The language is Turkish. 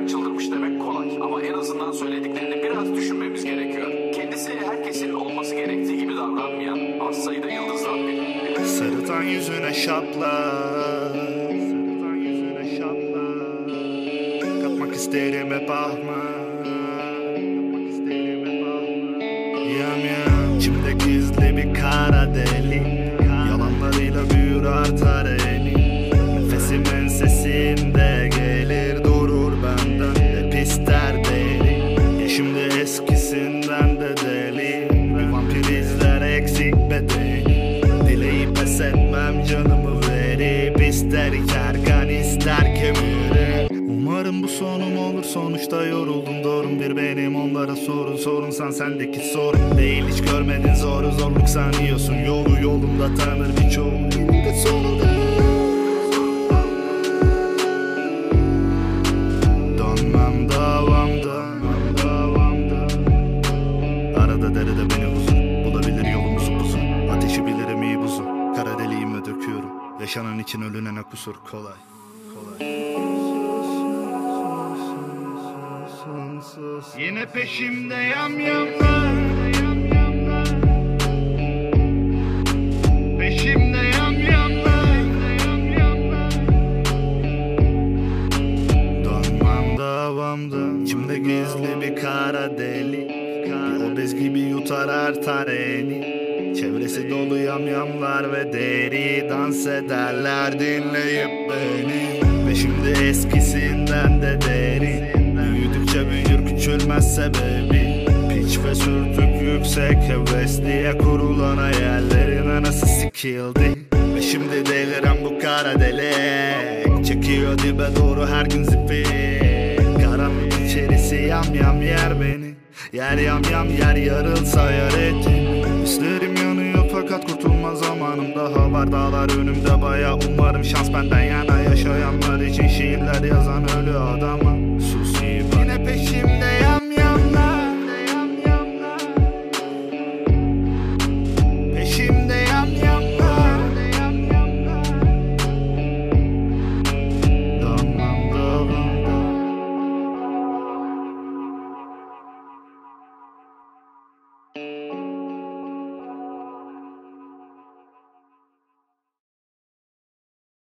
çıldırmış demek kolay. Ama en azından söylediklerini biraz düşünmemiz gerekiyor. Kendisi herkesin olması gerektiği gibi davranmayan az sayıda yıldızdan biri. Sarıtan yüzüne şapla, kapmak isterim hep ahmak. Yam yam, içimde gizli bir kara deli, yalanlarıyla büyür artar eli. Nefesim ensesinde gelir durur benden, hep ister deli. Ya şimdi eskisinden de deli, bir vampir izler eksik bedeni. Dileği pes etmem canımı verip, ister kerkan ister kemire. Umarım bu sonum olur, sonuçta yoruldum doğrum bir benim. Onlara sorun sen sendeki sorun değil. Hiç görmedin zorluk sanıyorsun, yolu yolunda tanır birçoğu. Elinde sonunda dönmem davamda. Arada derede beni huzur bulabilir yolumuzu buzun. Ateşi bilirim iyi buzu, kara deliğime döküyorum. Yaşanan için ölünene kusur kolay. Yine peşimde yamyamlar, peşimde yamyamlar. Dönmem davamda, içimde gizli bir kara delik. Bir obez gibi yutar artar eni. Çevresi dolu yamyamlar ve deri dans ederler dinleyip beni. Ve şimdi eskisinden de derin, büyüdükçe büyür küçülmez sebebi. Piç ve sürtük yüksek heves diye kurulan hayallerin anası sikildi. Ve şimdi deliren bu kara delik çekiyor dibe doğru her gün zipi. Karanlık içerisi yam yer beni. Yer yam yer yarılsa yar etti. Hislerim yanıyor fakat kurtulma zamanım daha var. Dağlar önümde baya, umarım şans benden yana. Yaşayanlar için şiirler yazan ölü adama sus iyi bak. Yine peşimde